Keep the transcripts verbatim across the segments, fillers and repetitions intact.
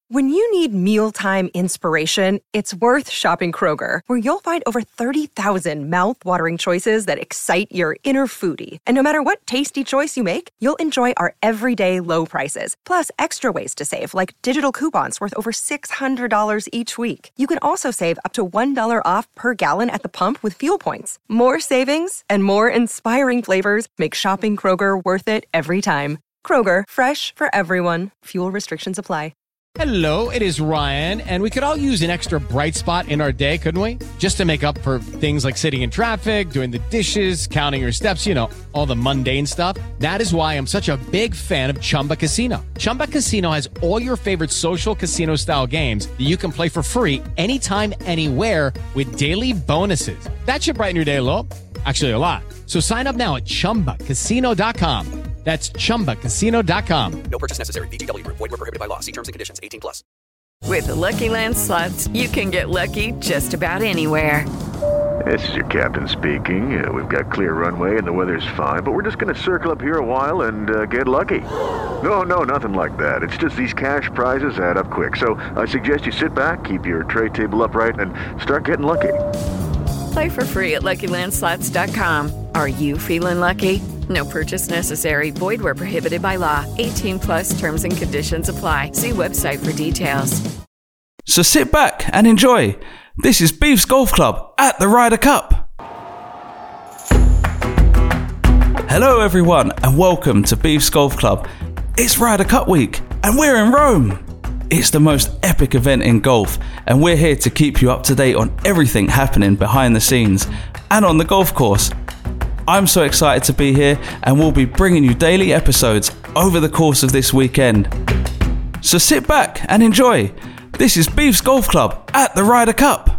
When you need mealtime inspiration, it's worth shopping Kroger, where you'll find over thirty thousand mouth-watering choices that excite your inner foodie. And no matter what tasty choice you make, you'll enjoy our everyday low prices, plus extra ways to save, like digital coupons worth over six hundred dollars each week. You can also save up to one dollar off per gallon at the pump with fuel points. More savings and more inspiring flavors make shopping Kroger worth it every time. Kroger, fresh for everyone. Fuel restrictions apply. Hello, it is Ryan, and we could all use an extra bright spot in our day, couldn't we? Just to make up for things like sitting in traffic, doing the dishes, counting your steps, you know, all the mundane stuff. That is why I'm such a big fan of Chumba Casino. Chumba Casino has all your favorite social casino-style games that you can play for free anytime, anywhere with daily bonuses. That should brighten your day a little. Actually, a lot. So sign up now at chumba casino dot com. That's chumba casino dot com. No purchase necessary. V G W Group. Void where prohibited by law. See terms and conditions. eighteen plus. With the Lucky Land Slots, you can get lucky just about anywhere. This is your captain speaking. Uh, we've got clear runway and the weather's fine, but we're just going to circle up here a while and uh, get lucky. No, no, nothing like that. It's just these cash prizes add up quick. So I suggest you sit back, keep your tray table upright, and start getting lucky. Play for free at Lucky Land Slots dot com. Are you feeling lucky? No purchase necessary. Void where prohibited by law. eighteen plus terms and conditions apply. See website for details. So sit back and enjoy. This is Beefs Golf Club at the Ryder Cup. Hello everyone and welcome to Beefs Golf Club. It's Ryder Cup week and we're in Rome. It's the most epic event in golf and we're here to keep you up to date on everything happening behind the scenes and on the golf course. I'm so excited to be here and we'll be bringing you daily episodes over the course of this weekend. So sit back and enjoy. This is Beefs Golf Club at the Ryder Cup.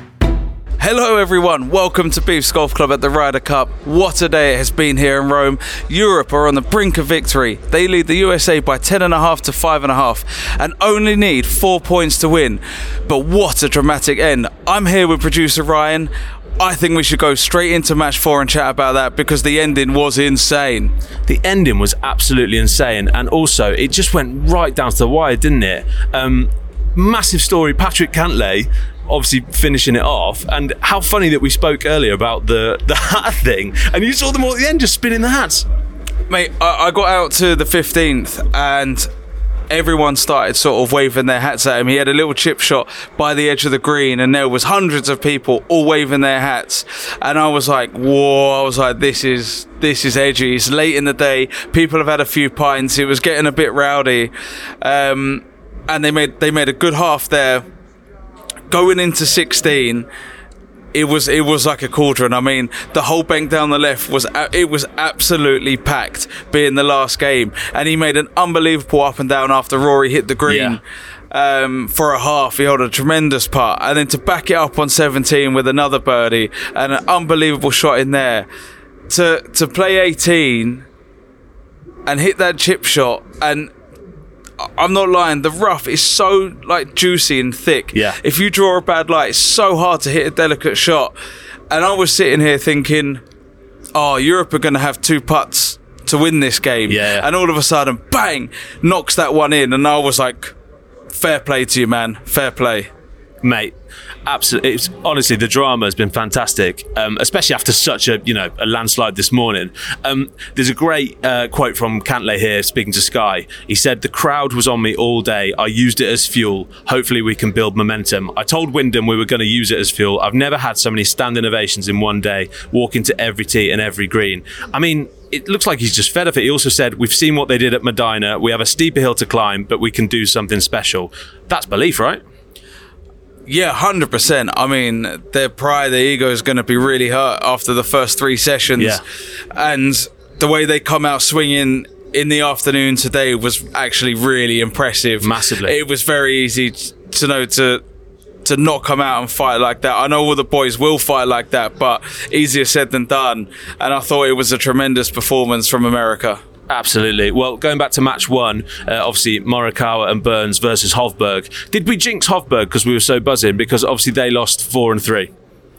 Hello everyone, welcome to Beefs Golf Club at the Ryder Cup. What a day it has been here in Rome. Europe are on the brink of victory. They lead the U S A by ten and a half to five and a half and only need four points to win. But what a dramatic end. I'm here with producer Ryan. I think we should go straight into match four and chat about that because the ending was insane. The ending was absolutely insane, and also it just went right down to the wire, didn't it? Um, massive story, Patrick Cantlay obviously finishing it off, and how funny that we spoke earlier about the, the hat thing, and you saw them all at the end just spinning the hats. Mate, I, I got out to the fifteenth and everyone started sort of waving their hats at him. He had a little chip shot by the edge of the green and there was hundreds of people all waving their hats, and I was like, whoa, I was like, this is this is edgy. It's late in the day, people have had a few pints, it was getting a bit rowdy, um, and they made they made a good half there. Going into sixteen, it was it was like a cauldron. I mean, the whole bank down the left was it was absolutely packed, being the last game, and he made an unbelievable up and down after Rory hit the green. Yeah. Um, for a half, he held a tremendous putt, and then to back it up on seventeen with another birdie and an unbelievable shot in there. To to play eighteen and hit that chip shot, and I'm not lying, the rough is so like juicy and thick. Yeah. If you draw a bad light, it's so hard to hit a delicate shot. And I was sitting here thinking, oh, Europe are going to have two putts to win this game. Yeah. And all of a sudden, bang, knocks that one in. And I was like, fair play to you, man. Fair play. Mate, absolutely. It's honestly, the drama has been fantastic, um, especially after such a you know a landslide this morning. Um, there's a great uh, quote from Cantlay here speaking to Sky. He said, "The crowd was on me all day. I used it as fuel. Hopefully we can build momentum. I told Wyndham we were going to use it as fuel. I've never had so many standing ovations in one day, walking to every tee and every green." I mean, it looks like he's just fed of it. He also said, "We've seen what they did at Medina. We have a steeper hill to climb, but we can do something special." That's belief, right? Yeah, one hundred percent. I mean, their pride, their ego is going to be really hurt after the first three sessions. Yeah. And the way they come out swinging in the afternoon today was actually really impressive. Massively. It was very easy to know to to not come out and fight like that. I know all the boys will fight like that, but easier said than done. And I thought it was a tremendous performance from America. Absolutely. Well, going back to match one, uh, obviously Morikawa and Burns versus Hofberg. Did we jinx Hofberg because we were so buzzing? Because obviously they lost four and three.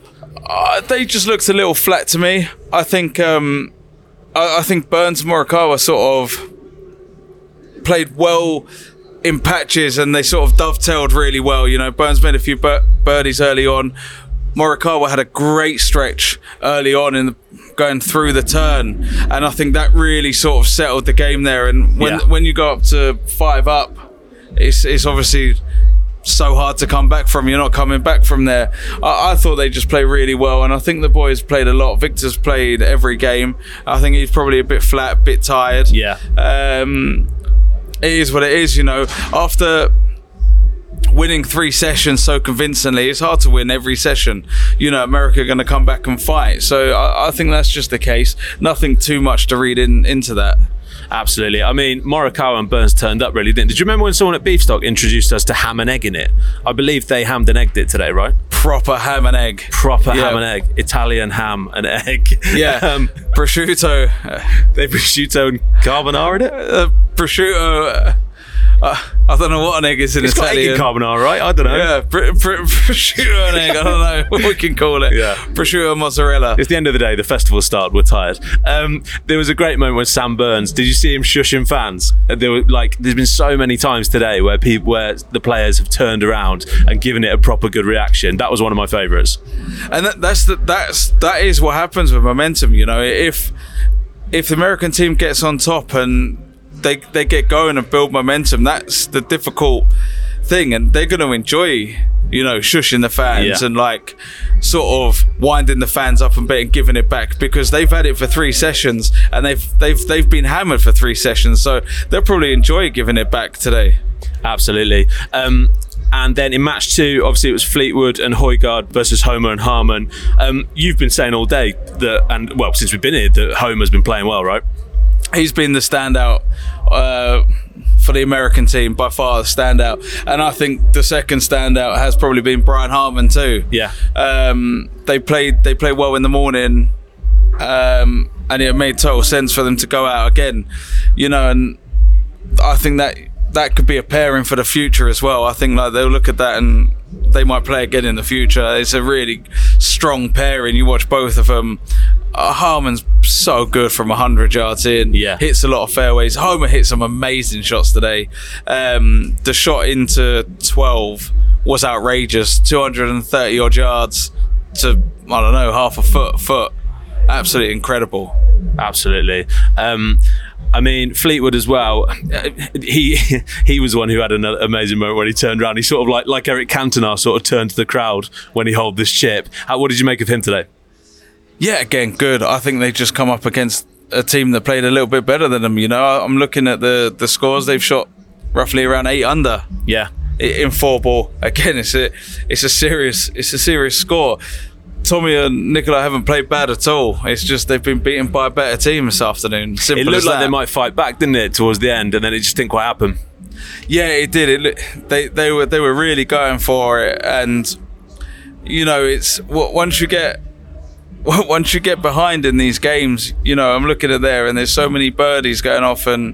Uh, they just looked a little flat to me. I think um, I, I think Burns and Morikawa sort of played well in patches, and they sort of dovetailed really well. You know, Burns made a few bir- birdies early on. Morikawa had a great stretch early on in the, going through the turn, and I think that really sort of settled the game there. And when Yeah. when you go up to five up, it's it's obviously so hard to come back from. You're not coming back from there. I, I thought they just played really well, and I think the boys played a lot. Victor's played every game. I think he's probably a bit flat, a bit tired. Yeah. Um, it is what it is, you know. After winning three sessions so convincingly, it's hard to win every session. You know, America are going to come back and fight. So I, I think that's just the case. Nothing too much to read in, into that. Absolutely. I mean, Morikawa and Burns turned up really, didn't? Did you remember when someone at Beefstock introduced us to ham and egg in it? I believe they hammed and egged it today, right? Proper ham and egg. Proper Yeah. ham and egg. Italian ham and egg. Yeah. um, prosciutto. they prosciutto and carbonara in it? Uh, prosciutto. Uh, I don't know what an egg is in It's got egg Italian. and carbonara, right? I don't know. Yeah, pr- pr- prosciutto and egg. I don't know what we can call it. Yeah. Prosciutto and mozzarella. It's the end of the day. The festival started. We're tired. Um, there was a great moment when Sam Burns. Did you see him shushing fans? And There were like, there's been so many times today where people, where the players have turned around and given it a proper good reaction. That was one of my favourites. And that, that's the, that's that is what happens with momentum. You know, if if the American team gets on top and they they get going and build momentum, that's the difficult thing, and they're going to enjoy, you know, shushing the fans Yeah. and like sort of winding the fans up a bit and giving it back, because they've had it for three sessions and they've they've they've been hammered for three sessions, so they'll probably enjoy giving it back today. Absolutely. Um, and then in match two, obviously it was Fleetwood and Højgaard versus Homer and Harman. Um, you've been saying all day that, and well, since we've been here, that Homer's been playing well, right? He's been the standout uh, for the American team, by far the standout. And I think the second standout has probably been Brian Harman too. Yeah. Um, they played they played well in the morning, um, and it made total sense for them to go out again. You know, and I think that that could be a pairing for the future as well. I think like they'll look at that and they might play again in the future. It's a really strong pairing. You watch both of them. Uh, Harman's so good from one hundred yards in. Yeah. Hits a lot of fairways. Homer hit some amazing shots today. Um, the shot into twelve was outrageous. two hundred thirty odd yards to, I don't know, half a foot, foot. Absolutely incredible. Absolutely. Um, I mean, Fleetwood as well. He he was the one who had an amazing moment when he turned around. He sort of like like Eric Cantona sort of turned to the crowd when he held this chip. How, what did you make of him today? Yeah, again, good. I think they just come up against a team that played a little bit better than them. You know, I'm looking at the, the scores. They've shot roughly around eight under Yeah. in four ball. Again, it's a it's a serious it's a serious score. Tommy and Nicola haven't played bad at all. It's just they've been beaten by a better team this afternoon. Simple It looked as like that. they might fight back, didn't it, towards the end, and then it just didn't quite happen. Yeah, it did. It look- they they were they were really going for it, and you know, it's w- once you get once you get behind in these games, you know, I'm looking at there, and there's so many birdies going off, and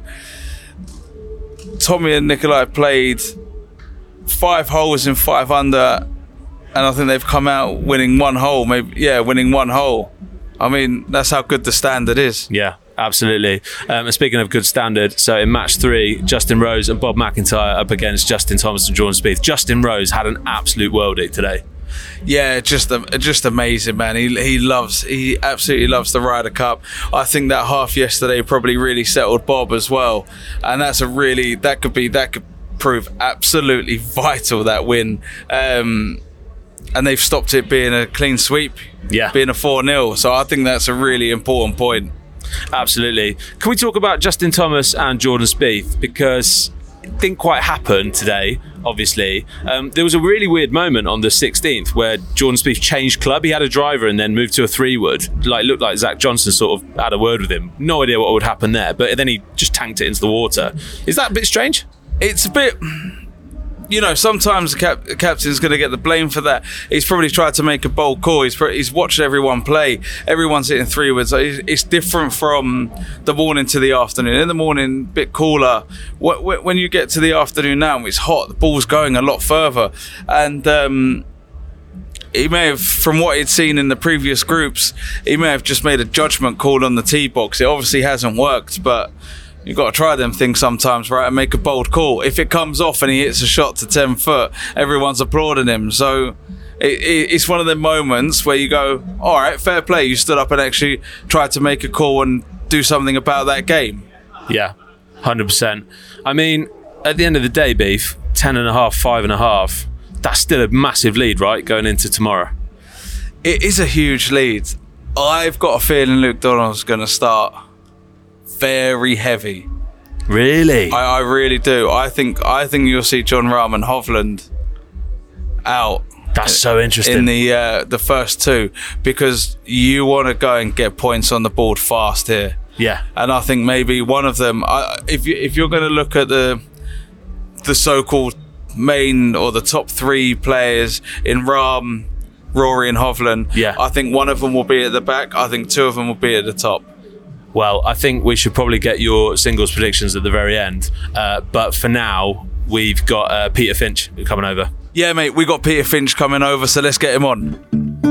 Tommy and Nikolai played five holes in five under, and I think they've come out winning one hole. Maybe yeah, winning one hole. I mean, that's how good the standard is. Yeah, absolutely. Um, and speaking of good standard, so in match three, Justin Rose and Bob McIntyre up against Justin Thomas and Jordan Spieth. Justin Rose had an absolute worldie today. Yeah, just just amazing, man. He he loves, he absolutely loves the Ryder Cup. I think that half yesterday probably really settled Bob as well, and that's a really that could be that could prove absolutely vital, that win. Um, and they've stopped it being a clean sweep, Yeah. being a four nil. So I think that's a really important point. Absolutely. Can we talk about Justin Thomas and Jordan Spieth? Because it didn't quite happen today, obviously. Um, there was a really weird moment on the sixteenth where Jordan Spieth changed club. He had a driver and then moved to a three wood. Like, looked like Zach Johnson sort of had a word with him. No idea what would happen there, but then he just tanked it into the water. Is that a bit strange? It's a bit, you know, sometimes the, cap- the captain's going to get the blame for that. He's probably tried to make a bold call. He's, pro- he's watched everyone play. Everyone's hitting three woods. So it's, it's different from the morning to the afternoon. In the morning, a bit cooler. Wh- wh- when you get to the afternoon now, it's hot. The ball's going a lot further. And um, he may have, from what he'd seen in the previous groups, he may have just made a judgment call on the tee box. It obviously hasn't worked, but you got to try them things sometimes, right, and make a bold call. If it comes off and he hits a shot to ten foot, everyone's applauding him. So it, it, it's one of the moments where you go, all right, fair play. You stood up and actually tried to make a call and do something about that game. Yeah, one hundred percent. I mean, at the end of the day, Beef, ten and a half, five and a half, that's still a massive lead, right, going into tomorrow? It is a huge lead. I've got a feeling Luke Donald's going to start very heavy. Really? I, I really do. I think I think you'll see John Rahm and Hovland out. That's so interesting. In the uh, the first two, because you want to go and get points on the board fast here. Yeah. And I think maybe one of them, I, if you if you're going to look at the the so-called main or the top three players in Rahm, Rory and Hovland, yeah. I think one of them will be at the back. I think two of them will be at the top. Well, I think we should probably get your singles predictions at the very end. Uh, but for now, we've got uh, Peter Finch coming over. Yeah, mate, we got Peter Finch coming over, so let's get him on.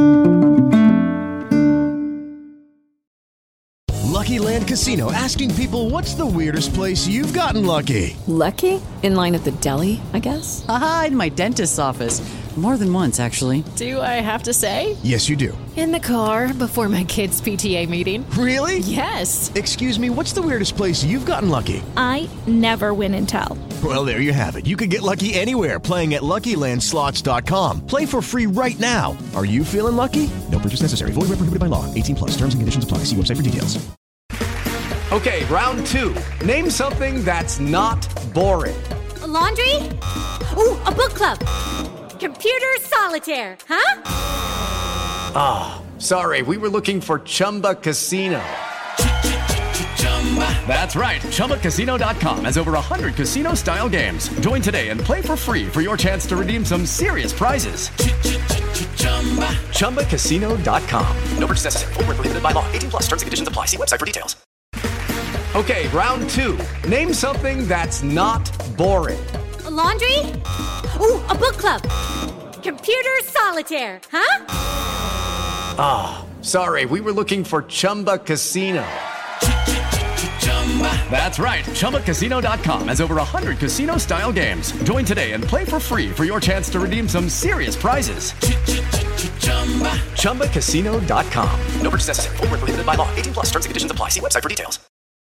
Lucky Land Casino, asking people, what's the weirdest place you've gotten lucky? Lucky? In line at the deli, I guess? Aha, in my dentist's office. More than once, actually. Do I have to say? Yes, you do. In the car before my kids' P T A meeting. Really? Yes. Excuse me, what's the weirdest place you've gotten lucky? I never win and tell. Well, there you have it. You can get lucky anywhere, playing at Lucky Land Slots dot com. Play for free right now. Are you feeling lucky? No purchase necessary. Void where prohibited by law. eighteen plus. Terms and conditions apply. See website for details. Okay, round two. Name something that's not boring. A laundry? Ooh, a book club. Computer solitaire, huh? Ah, oh, sorry. We were looking for Chumba Casino. That's right. Chumba Casino dot com has over one hundred casino-style games. Join today and play for free for your chance to redeem some serious prizes. Chumba Casino dot com. No purchase necessary. Void where prohibited by law. eighteen plus. Terms and conditions apply. See website for details. Okay, round two. Name something that's not boring. A laundry? Ooh, a book club. Computer solitaire, huh? Ah, oh, sorry. We were looking for Chumba Casino. That's right. Chumba Casino dot com has over one hundred casino-style games. Join today and play for free for your chance to redeem some serious prizes. Chumba Casino dot com. No purchase necessary. Void where prohibited by law. eighteen plus. Terms and conditions apply. See website for details.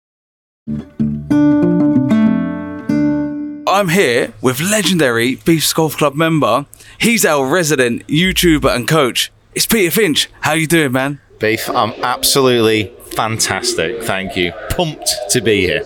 I'm here with legendary Beefs Golf Club member. He's our resident YouTuber and coach. It's Peter Finch. How you doing, man? Beef, I'm absolutely fantastic. Thank you. Pumped to be here.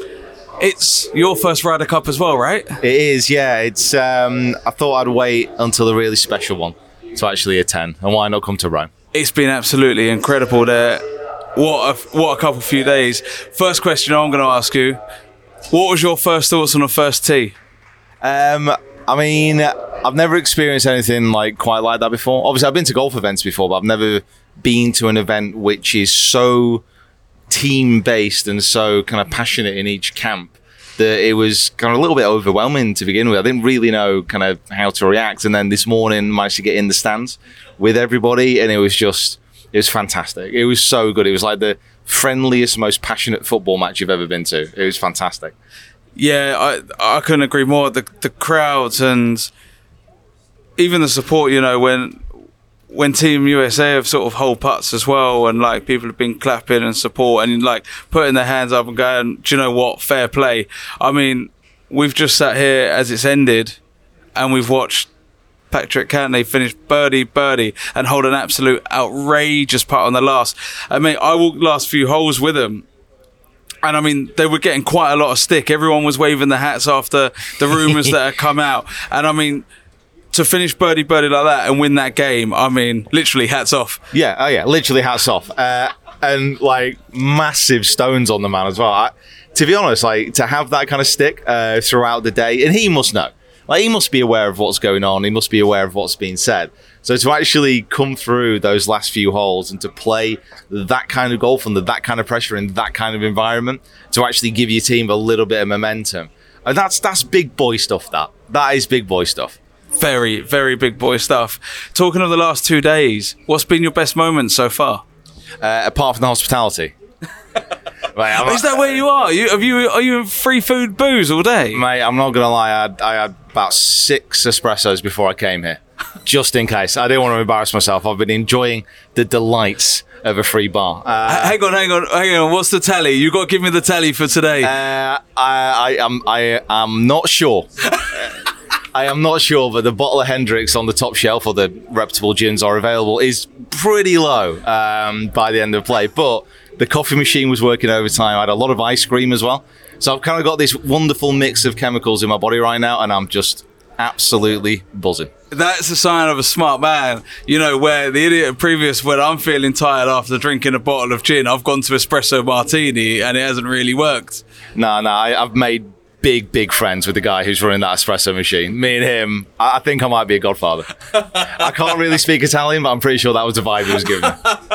It's your first Ryder Cup as well, right? It is, yeah. It's. Um, I thought I'd wait until the really special one to actually attend, and why not come to Rome? It's been absolutely incredible there. What a, what a couple few days. First question I'm going to ask you. What was your first thoughts on the first tee? Um, I mean, I've never experienced anything like quite like that before. Obviously, I've been to golf events before, but I've never been to an event which is so team-based and so kind of passionate in each camp that it was kind of a little bit overwhelming to begin with. I didn't really know kind of how to react. And then this morning, managed to get in the stands with everybody, and it was just, it was fantastic. It was so good. It was like the friendliest, most passionate football match you've ever been to. It was fantastic. Yeah, I I couldn't agree more. The the crowds and even the support, you know, when when Team U S A have sort of hold putts as well, and like people have been clapping and support and like putting their hands up and going, do you know what, fair play. I mean, we've just sat here as it's ended and we've watched Patrick Cantlay finish birdie, birdie, and hold an absolute outrageous putt on the last. I mean, I walked the last few holes with them, and I mean, they were getting quite a lot of stick. Everyone was waving their hats after the rumours that had come out. And I mean, to finish birdie, birdie like that and win that game, I mean, literally hats off. Yeah, oh yeah, literally hats off. Uh, and like massive stones on the man as well. I, to be honest, like to have that kind of stick uh, throughout the day, and he must know. Like, he must be aware of what's going on. He must be aware of what's being said. So to actually come through those last few holes and to play that kind of golf under that kind of pressure in that kind of environment, to actually give your team a little bit of momentum, and that's that's big boy stuff. That that is big boy stuff. Very, very big boy stuff. Talking of the last two days, what's been your best moment so far? Uh, apart from the hospitality. Mate, I'm Is that where you are? You, have you, are you in free food booze all day? Mate, I'm not going to lie. I had, I had about six espressos before I came here, just in case. I didn't want to embarrass myself. I've been enjoying the delights of a free bar. Uh, hang on, hang on, hang on. What's the tally? You got to give me the tally for today. Uh, I, I, am, I am not sure. I am not sure, but the bottle of Hendrix on the top shelf, or the reputable gins are available, is pretty low um, by the end of play. But the coffee machine was working overtime. I had a lot of ice cream as well. So I've kind of got this wonderful mix of chemicals in my body right now, and I'm just absolutely buzzing. That's a sign of a smart man. You know, where the idiot previous, when I'm feeling tired after drinking a bottle of gin, I've gone to espresso martini and it hasn't really worked. No, no, I, I've made big, big friends with the guy who's running that espresso machine. Me and him, I, I think I might be a godfather. I can't really speak Italian, but I'm pretty sure that was the vibe he was giving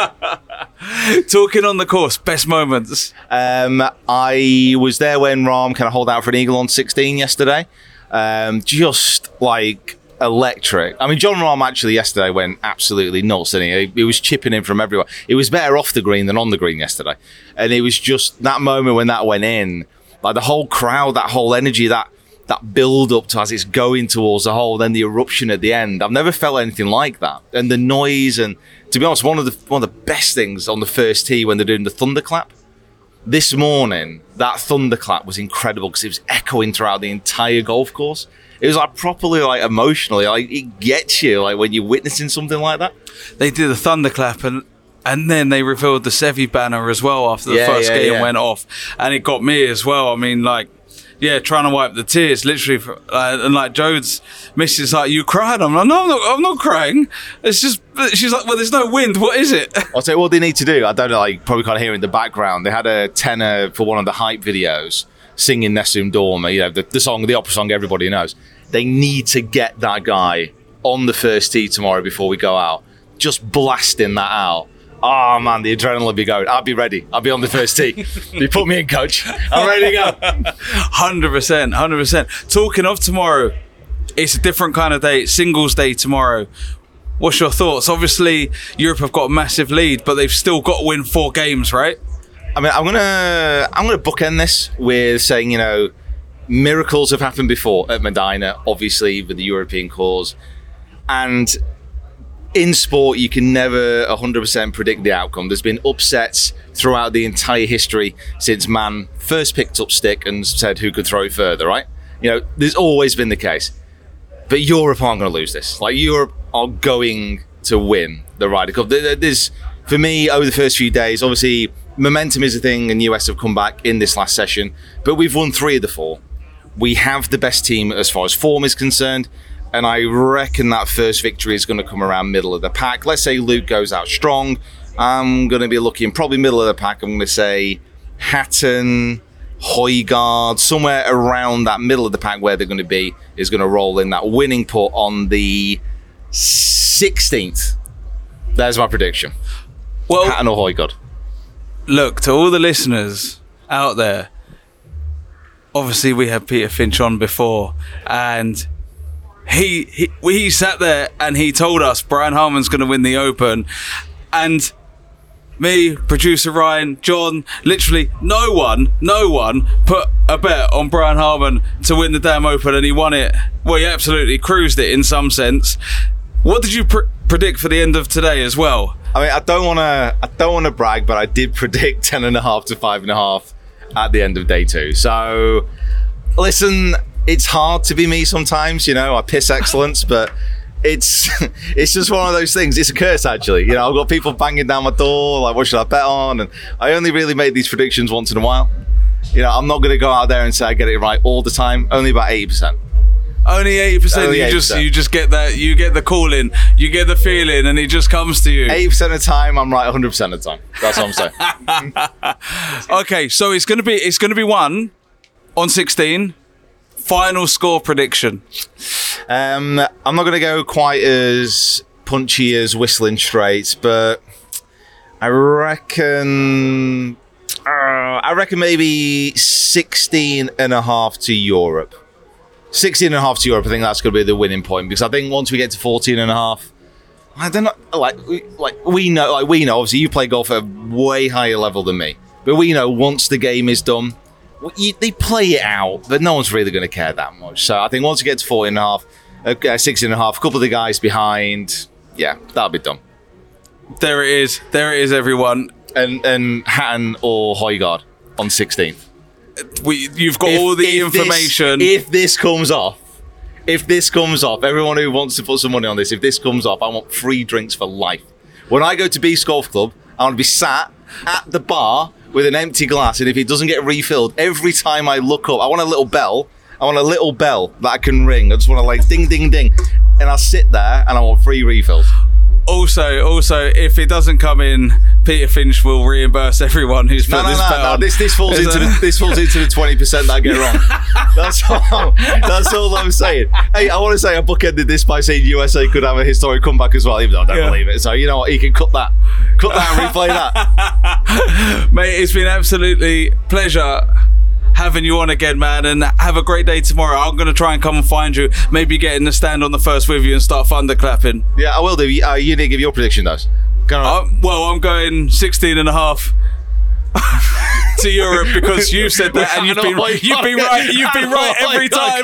me. Talking on the course, best moments. Um, I was there when Rahm kind of hold out for an eagle on sixteen yesterday. Um, just like electric. I mean, John Rahm actually yesterday went absolutely nuts, didn't he? He was chipping in from everywhere. It was better off the green than on the green yesterday. And it was just that moment when that went in, like the whole crowd, that whole energy, that that build up to as it's going towards the hole, then the eruption at the end. I've never felt anything like that. And the noise, and to be honest, one of the one of the best things on the first tee when they're doing the thunderclap. This morning, that thunderclap was incredible because it was echoing throughout the entire golf course. It was like properly like emotionally, like it gets you like when you're witnessing something like that. They did a thunderclap and and then they revealed the Seve banner as well after the Yeah, first yeah, game yeah. went off, and it got me as well. I mean, like, yeah, trying to wipe the tears, literally, for, uh, and like Jode's missus like, "You cried?" I'm like, "No, I'm not. I'm not crying. It's just." She's like, "Well, there's no wind. What is it?" I'll tell you what they need to do. I don't know. Like, probably can't hear it in the background. They had a tenor for one of the hype videos singing Nessun Dorma. You know, the, the song, the opera song everybody knows. They need to get that guy on the first tee tomorrow before we go out, just blasting that out. Oh man, the adrenaline will be going. I'll be ready. I'll be on the first tee. You put me in, coach. I'm ready to go. Hundred percent, hundred percent. Talking of tomorrow, it's a different kind of day. It's singles day tomorrow. What's your thoughts? Obviously, Europe have got a massive lead, but they've still got to win four games, right? I mean, I'm gonna I'm gonna bookend this with saying, you know, miracles have happened before at Medina, obviously with the European cause, and in sport, you can never one hundred percent predict the outcome. There's been upsets throughout the entire history since man first picked up stick and said who could throw it further, right? You know, there's always been the case. But Europe aren't going to lose this. Like, Europe are going to win the Ryder Cup. There's, for me, over the first few days, obviously, momentum is a thing, and U S have come back in this last session. But we've won three of the four. We have the best team as far as form is concerned. And I reckon that first victory is going to come around middle of the pack. Let's say Luke goes out strong. I'm going to be looking probably middle of the pack. I'm going to say Hatton, Højgaard, somewhere around that middle of the pack where they're going to be is going to roll in that winning putt on the sixteenth. There's my prediction. Well, Hatton or Højgaard. Look, to all the listeners out there, obviously we had Peter Finch on before, and He, he he sat there and he told us Brian Harman's going to win the Open, and me, producer Ryan, John, literally no one, no one put a bet on Brian Harman to win the damn Open, and he won it. Well, he absolutely cruised it in some sense. What did you pr- predict for the end of today as well? I mean, I don't want to I don't want to brag, but I did predict ten and a half to five and a half at the end of day two. So, listen. It's hard to be me sometimes, you know, I piss excellence, but it's it's just one of those things. It's a curse, actually. You know, I've got people banging down my door, like, what should I bet on? And I only really make these predictions once in a while. You know, I'm not going to go out there and say I get it right all the time, only about eighty percent. Only eighty percent. Only you eighty percent. just you just get that, you get the call in, you get the feeling, and it just comes to you. eighty percent of the time, I'm right one hundred percent of the time. That's what I'm saying. Okay, so it's going to be it's going to be one on sixteen. Final score prediction. Um, I'm not going to go quite as punchy as Whistling Straits, but I reckon uh, I reckon maybe sixteen and a half to Europe. sixteen and a half to Europe. I think that's going to be the winning point, because I think once we get to fourteen and a half, I don't know. Like, we, like we know, like we know. Obviously, you play golf at a way higher level than me. But we know once the game is done, you, they play it out, but no one's really going to care that much. So I think once you get to forty and a half, uh, sixteen and a half, a couple of the guys behind, yeah, that'll be done. There it is. There it is, everyone. And and Hatton or Højgaard on sixteenth. We, you've got if, all the if information. This, if this comes off, if this comes off, everyone who wants to put some money on this, if this comes off, I want free drinks for life. When I go to Beast Golf Club, I want to be sat at the bar with an empty glass, and if it doesn't get refilled, every time I look up, I want a little bell. I want a little bell that I can ring. I just want to like ding, ding, ding. And I'll sit there and I want free refills. Also, also, if it doesn't come in, Peter Finch will reimburse everyone who's put no, no, this no, bet no, on. this this falls into the, this falls into the twenty percent that I get wrong. That's all. That's all I'm saying. Hey, I want to say I bookended this by saying U S A could have a historic comeback as well, even though I don't yeah. believe it. So you know what, you can cut that, cut that, and replay that. Mate, it's been absolutely pleasure having you on again, man, and have a great day tomorrow. I'm going to try and come and find you, maybe get in the stand on the first with you and start thunderclapping. Yeah, I will do. Uh, you didn't give your prediction, though. Uh, well, I'm going sixteen and a half to Europe because you said that, and you've been you've been right. You've been right every time.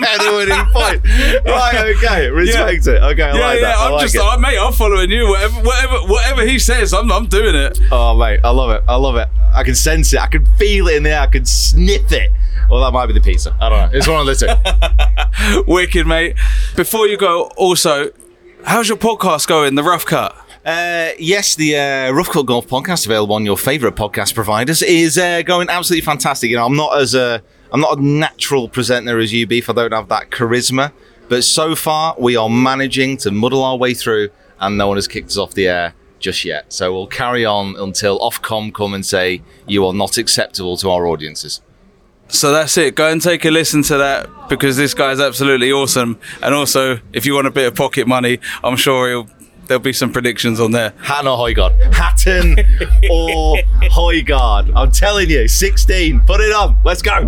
Right, okay, respect yeah. it. Okay, I yeah, like yeah, that. I I'm like just, it. uh, mate, I'm following you. Whatever, whatever, whatever he says, I'm, I'm doing it. Oh, mate, I love it. I love it. I can sense it. I can feel it in the air. I can sniff it. Well, that might be the pizza. I don't know. It's one of the two. Wicked, mate. Before you go, also, how's your podcast going, The Rough Cut? Uh, yes, the uh, Rough Cut Golf podcast, available on your favourite podcast providers, is uh, going absolutely fantastic. You know, I'm not as a, I'm not a natural presenter as you, Beef. I don't have that charisma, but so far we are managing to muddle our way through, and no one has kicked us off the air just yet. So we'll carry on until Ofcom come and say you are not acceptable to our audiences. So that's it. Go and take a listen to that because this guy's absolutely awesome. And also, if you want a bit of pocket money, I'm sure he'll, there'll be some predictions on there. Hatton or Højgaard. Hatton or Højgaard. I'm telling you, sixteen. Put it on. Let's go.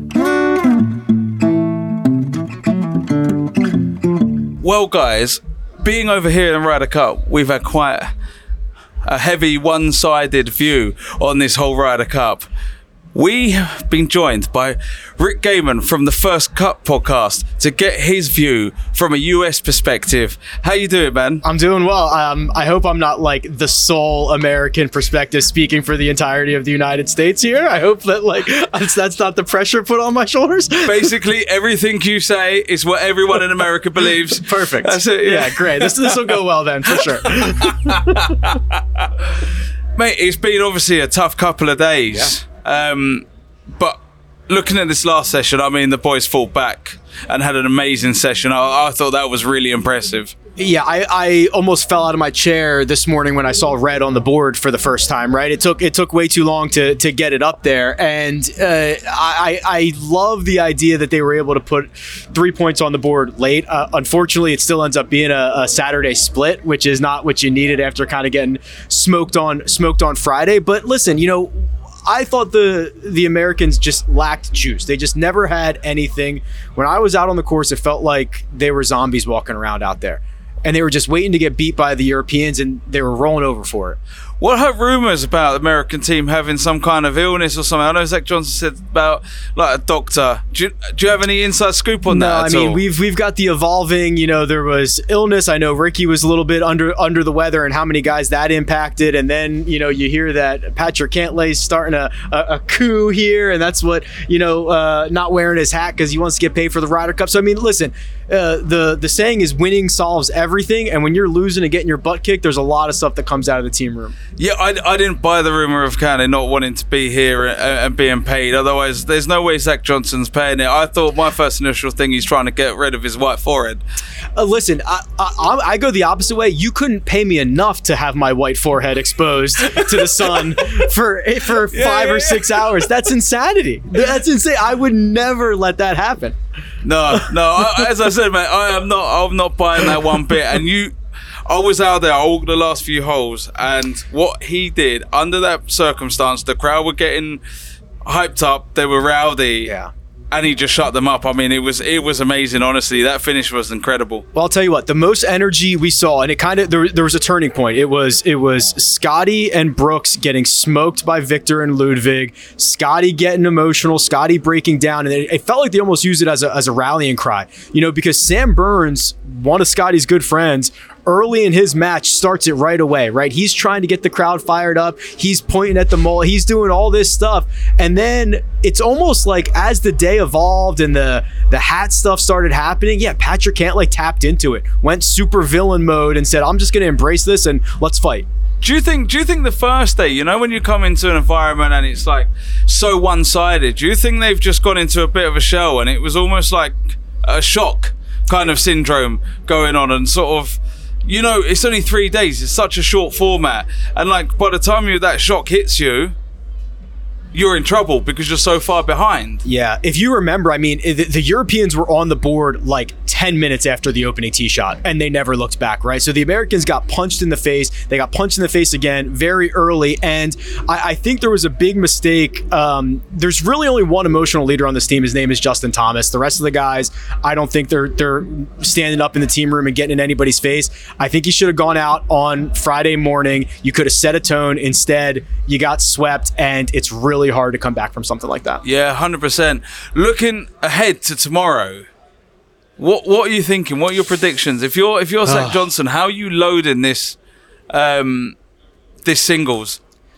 Well, guys, being over here in Ryder Cup, we've had quite a heavy one-sided view on this whole Ryder Cup. We have been joined by Rick Gehman from the First Cut podcast to get his view from a U S perspective. How you doing, man? I'm doing well. Um, I hope I'm not like the sole American perspective speaking for the entirety of the United States here. I hope that like that's, that's not the pressure put on my shoulders. Basically, everything you say is what everyone in America believes. Perfect. That's it. Yeah, yeah great. This this will go well then, for sure. Mate, it's been obviously a tough couple of days. Yeah. Um, but looking at this last session, I mean, the boys fought back and had an amazing session. I, I thought that was really impressive. Yeah, I, I almost fell out of my chair this morning when I saw red on the board for the first time, right? It took it took way too long to to get it up there. And uh, I, I love the idea that they were able to put three points on the board late. Uh, unfortunately, it still ends up being a, a Saturday split, which is not what you needed after kind of getting smoked on smoked on Friday. But listen, you know, I thought the the Americans just lacked juice. They just never had anything. When I was out on the course, it felt like they were zombies walking around out there. And they were just waiting to get beat by the Europeans, and they were rolling over for it. What are rumours about the American team having some kind of illness or something? I know Zach Johnson said about like a doctor. Do you, do you have any inside scoop on no, that? No, I mean all? we've we've got the evolving. You know, there was illness. I know Ricky was a little bit under under the weather, and how many guys that impacted. And then you know you hear that Patrick Cantlay's starting a, a, a coup here, and that's what you know uh, not wearing his hat because he wants to get paid for the Ryder Cup. So I mean, listen. Uh, the the saying is winning solves everything, and when you're losing and getting your butt kicked, there's a lot of stuff that comes out of the team room. Yeah, I, I didn't buy the rumor of Canny not wanting to be here and, and being paid. Otherwise, there's no way Zach Johnson's paying it. I thought my first initial thing he's trying to get rid of his white forehead. Uh, listen, I, I I go the opposite way. You couldn't pay me enough to have my white forehead exposed to the sun for for yeah, five yeah, or six yeah. hours. That's insanity. That's insane. I would never let that happen. No, no. I, as I said, man, I am not. I'm not buying that one bit. And you, I was out there all the last few holes, and what he did under that circumstance, the crowd were getting hyped up. They were rowdy. Yeah. and he just shut them up. I mean, it was it was amazing. Honestly, that finish was incredible. Well, I'll tell you what, the most energy we saw, and it kind of there, there was a turning point. It was it was Scotty and Brooks getting smoked by Victor and Ludwig. Scotty getting emotional. Scotty breaking down, and it, it felt like they almost used it as a as a rallying cry. You know, because Sam Burns, one of Scotty's good friends, early in his match starts it right away, right? He's trying to get the crowd fired up. He's pointing at the mole. He's doing all this stuff. And then it's almost like as the day evolved and the, the hat stuff started happening, yeah, Patrick Cantlay tapped into it, went super villain mode and said, I'm just going to embrace this and let's fight. Do you think do you think the first day, you know, when you come into an environment and it's like so one-sided, do you think they've just gone into a bit of a shell and it was almost like a shock kind of syndrome going on and sort of, you know, it's only three days. It's such a short format. And, like, by the time you that shock hits you, you're in trouble because you're so far behind. Yeah. If you remember, I mean, the, the Europeans were on the board like ten minutes after the opening tee shot, and they never looked back, right? So the Americans got punched in the face. They got punched in the face again very early, and I, I think there was a big mistake. Um, there's really only one emotional leader on this team. His name is Justin Thomas. The rest of the guys, I don't think they're they're standing up in the team room and getting in anybody's face. I think he should have gone out on Friday morning. You could have set a tone. Instead, you got swept, and it's really hard to come back from something like that. Yeah, one hundred percent. Looking ahead to tomorrow, what what are you thinking? What are your predictions? If you're if you're Zach Johnson, how are you loading this um, this singles?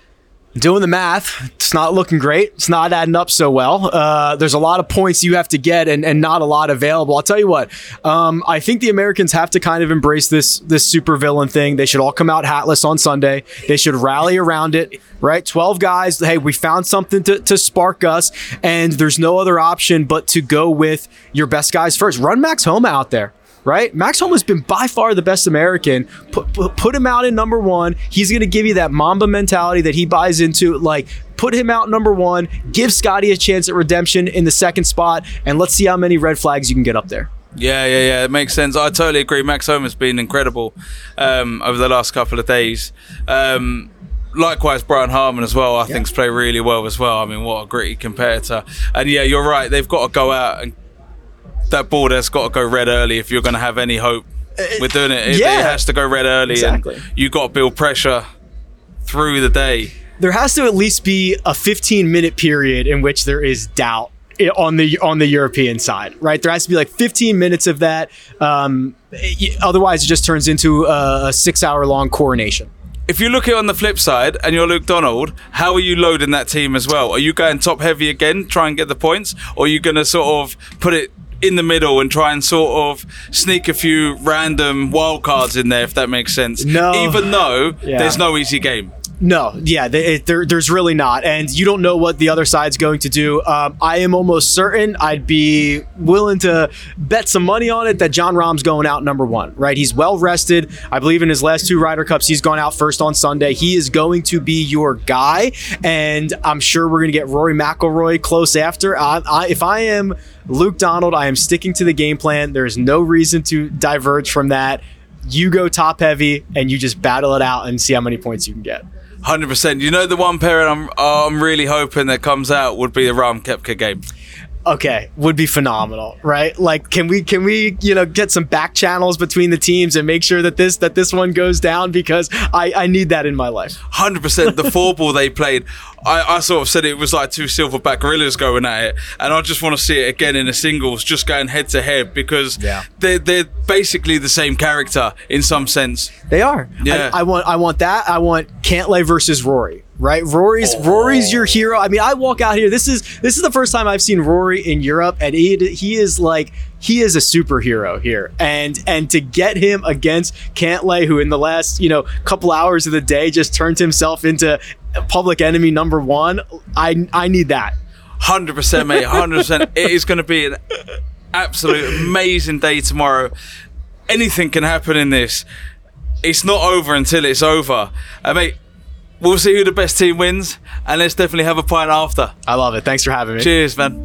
Doing the math, it's not looking great. It's not adding up so well. Uh, there's a lot of points you have to get and, and not a lot available. I'll tell you what, um, I think the Americans have to kind of embrace this this super villain thing. They should all come out hatless on Sunday. They should rally around it, right? twelve guys. Hey, we found something to, to spark us, and there's no other option but to go with your best guys first. Run Max Homa out there. Right? Max Homa has been by far the best American. Put, put, put him out in number one. He's going to give you that Mamba mentality that he buys into. Like, put him out number one. Give Scotty a chance at redemption in the second spot. And let's see how many red flags you can get up there. Yeah, yeah, yeah. It makes sense. I totally agree. Max Homa's been incredible um, over the last couple of days. Um, Likewise, Brian Harman as well, I yeah. think's played really well as well. I mean, what a gritty competitor. And yeah, you're right. They've got to go out and that board has got to go red early if you're going to have any hope with doing it. It, yeah. it has to go red early, exactly. And you've got to build pressure through the day. There has to at least be a fifteen minute period in which there is doubt on the on the European side, right? There has to be like fifteen minutes of that. Um, otherwise, it just turns into a six hour long coronation. If you look at it on the flip side and you're Luke Donald, how are you loading that team as well? Are you going top heavy again, try and get the points? Or are you going to sort of put it in the middle and try and sort of sneak a few random wild cards in there, if that makes sense? No. Even though yeah. there's no easy game. No, yeah, they, there, there's really not. And you don't know what the other side's going to do. Um, I am almost certain I'd be willing to bet some money on it that John Rahm's going out number one, right? He's well rested. I believe in his last two Ryder Cups, he's gone out first on Sunday. He is going to be your guy. And I'm sure we're going to get Rory McIlroy close after. I, I, if I am Luke Donald, I am sticking to the game plan. There's no reason to diverge from that. You go top heavy and you just battle it out and see how many points you can get. one hundred percent. You know, the one pair I'm I'm really hoping that comes out would be the Rahm Koepka game. Okay, would be phenomenal, right? Like, can we can we you know get some back channels between the teams and make sure that this that this one goes down, because I I need that in my life. one hundred percent. The four ball they played, I, I sort of said it was like two silverback gorillas going at it, and I just want to see it again in a singles, just going head to head, because yeah. they're they're basically the same character in some sense. They are. Yeah. I, I want I want that. I want Cantlay versus Rory. Right, Rory's oh. Rory's your hero. I mean, I walk out here. This is this is the first time I've seen Rory in Europe, and he he is like he is a superhero here. And and to get him against Cantlay, who in the last you know couple hours of the day just turned himself into public enemy number one, I I need that. one hundred percent, mate. one hundred percent. It is going to be an absolute amazing day tomorrow. Anything can happen in this. It's not over until it's over, uh, mate. We'll see who the best team wins, and let's definitely have a pint after. I love it. Thanks for having me. Cheers, man.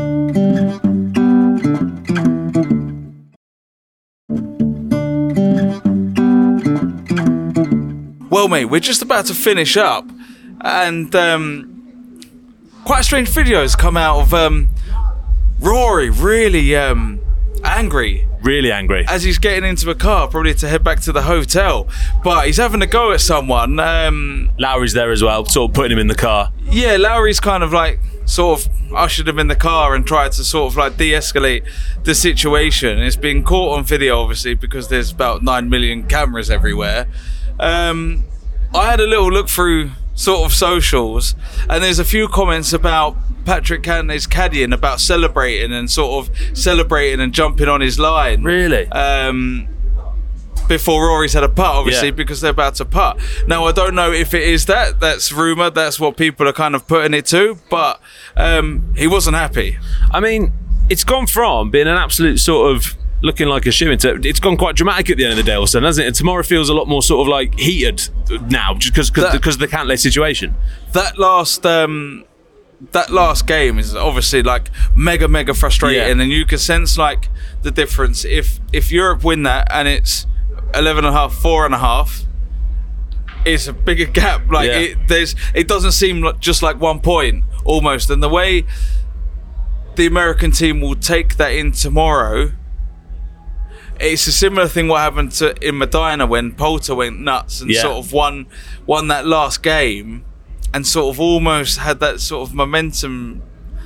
Well, mate, we're just about to finish up, and um, quite a strange video has come out of um, Rory really um, angry. Really angry. As he's getting into a car, probably to head back to the hotel. But he's having a go at someone. Um, Lowry's there as well, sort of putting him in the car. Yeah, Lowry's kind of like sort of ushered him in the car and tried to sort of like de-escalate the situation. It's been caught on video, obviously, because there's about nine million cameras everywhere. Um, I had a little look through sort of socials, and there's a few comments about Patrick Cantlay's caddying, about celebrating and sort of celebrating and jumping on his line. Really? Um, before Rory's had a putt, obviously, Yeah. because they're about to putt. Now, I don't know if it is that. That's rumoured. That's what people are kind of putting it to. But um, he wasn't happy. I mean, it's gone from being an absolute sort of looking like a shoe into it's gone quite dramatic at the end of the day, all of a sudden, hasn't it? And tomorrow feels a lot more sort of like heated now, just because because of the Cantlay situation. That last um, that last game is obviously like mega mega frustrating, Yeah. and you can sense like the difference if if Europe win that and it's eleven and a half, four and a half. It's a bigger gap. Like Yeah. it, there's, it doesn't seem like just like one point almost, and the way the American team will take that in tomorrow. It's a similar thing what happened to in Medina when Poulter went nuts and Yeah. sort of won won that last game and sort of almost had that sort of momentum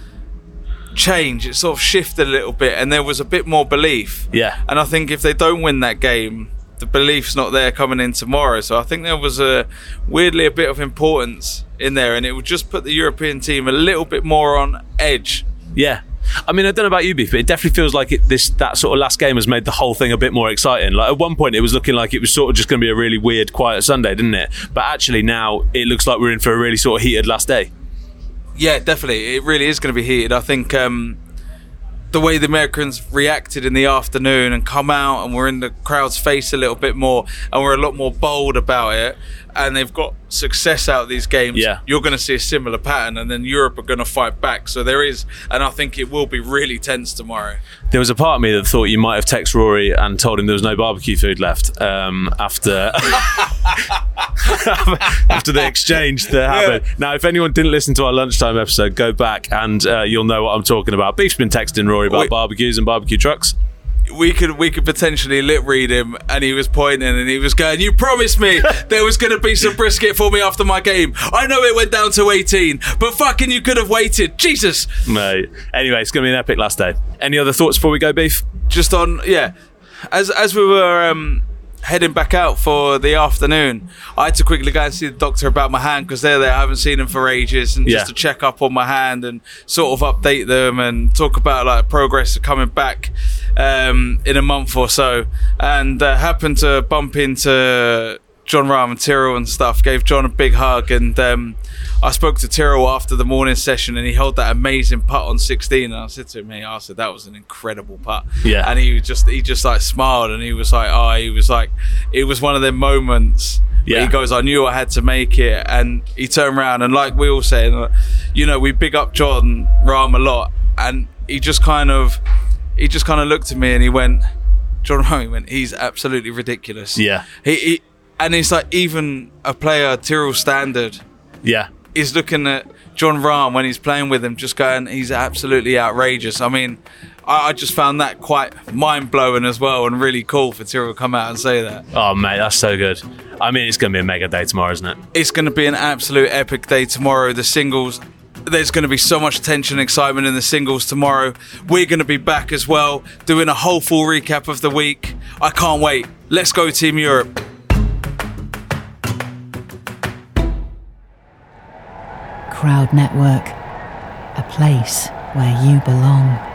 change. It sort of shifted a little bit and there was a bit more belief. Yeah. And I think if they don't win that game, the belief's not there coming in tomorrow. So I think there was a weirdly a bit of importance in there, and it would just put the European team a little bit more on edge. Yeah. I mean, I don't know about you, Beef, but it definitely feels like it, this that sort of last game has made the whole thing a bit more exciting. Like at one point, it was looking like it was sort of just going to be a really weird, quiet Sunday, didn't it? But actually, now it looks like we're in for a really sort of heated last day. Yeah, definitely. It really is going to be heated. I think um, the way the Americans reacted in the afternoon and come out and we're in the crowd's face a little bit more and we're a lot more bold about it, and they've got success out of these games, Yeah. you're going to see a similar pattern, and then Europe are going to fight back. So there is, and I think it will be really tense tomorrow. There was a part of me that thought you might have texted Rory and told him there was no barbecue food left um, after after the exchange that happened. Yeah. Now, if anyone didn't listen to our lunchtime episode, go back and uh, you'll know what I'm talking about. Beef's been texting Rory about Wait. barbecues and barbecue trucks. We could we could potentially lip read him, and he was pointing and he was going, "You promised me there was going to be some brisket for me after my game. I know it went down to eighteen, but fucking you could have waited. Jesus." Mate. Anyway, it's going to be an epic last day. Any other thoughts before we go, Beef? Just on, yeah, as as we were um, heading back out for the afternoon, I had to quickly go and see the doctor about my hand, because they're there. I haven't seen them for ages, and Yeah. just to check up on my hand and sort of update them and talk about like progress of coming back um, in a month or so. And uh, happened to bump into John Rahm and Tyrrell and stuff. Gave John a big hug, and um, I spoke to Tyrrell after the morning session, and he held that amazing putt on sixteen. And I said to him, "Hey, I said that was an incredible putt." Yeah. And he just he just like smiled, and he was like, "Oh, he was like, it was one of them moments." Yeah. He goes, "I knew I had to make it," and he turned around, and like we all said, you know, we big up John Rahm a lot, and he just kind of, he just kind of looked at me and he went, John Rahm, he went, "He's absolutely ridiculous." Yeah. He, he and it's like even a player Tyrrell standard Yeah. is looking at John Rahm when he's playing with him, just going, he's absolutely outrageous. I mean, I, I just found that quite mind-blowing as well, and really cool for Tyrrell to come out and say that. Oh, mate, that's so good. I mean, it's going to be a mega day tomorrow, isn't it? It's going to be an absolute epic day tomorrow. The singles, there's going to be so much tension and excitement in the singles tomorrow. We're going to be back as well, doing a whole full recap of the week. I can't wait. Let's go, Team Europe. Crowd Network, a place where you belong.